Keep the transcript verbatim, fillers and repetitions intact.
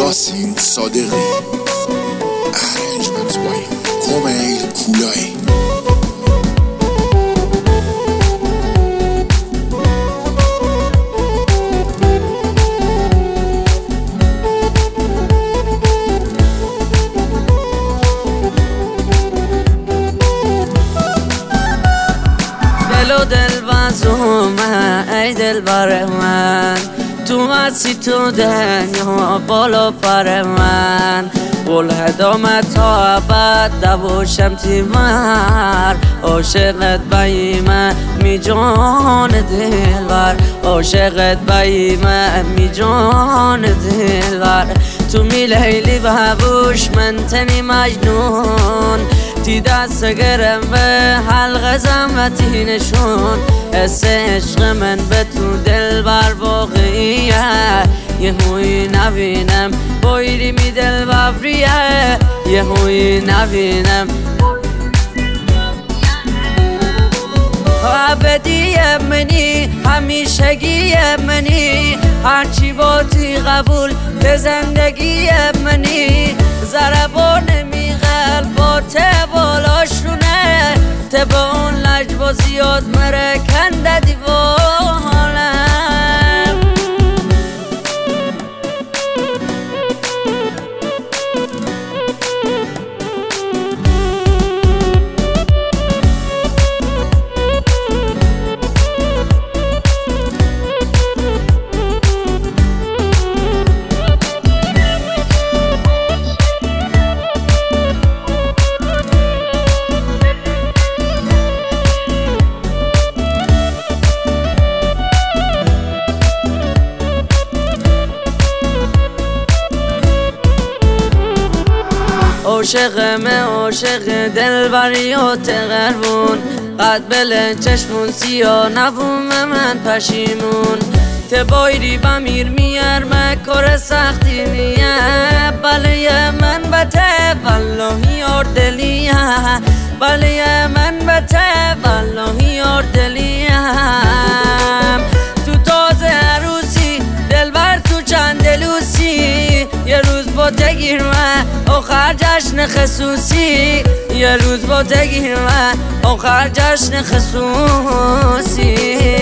یاسین صادقی ارنجمنت بای کومیل کولایی. دل و دل بازومه ای دل بر من، تو مسی تو دنیا بالا پر من، گل هدامه تا ابد دواشم تیمر، عاشقت بیمه می جان دلبر، عاشقت بیمه می جان دلبر، تو می لیلی و هبوش من تنی مجنون، تی دست گرم به حلق زمتی نشون، حس عشق من به تو دل بر واقعیه، یه هوی نبینم بایری می دل ببریه، یه هوی نبینم ابدیه منی همیشگیه منی، هرچی باتی قبول به زندگی منی، ضربان می قلب با ته بالاشونه، ته با اون لجب و زیاد مره کنده دیوالم. عاشقمه عاشق دلبری و تقربون، قد بله چشمون سیاه نبوم من پشیمون، تبایری بمیر میر مکر سختی میه، بله من بته والله یار دلیه، بله من بته والله یار دلیم، تو تازه عروسی دلبر تو چند دلوسی، یه روز با تگیر من آخر جشن خصوصی، یه روز با تگیر من آخر جشن خصوصی.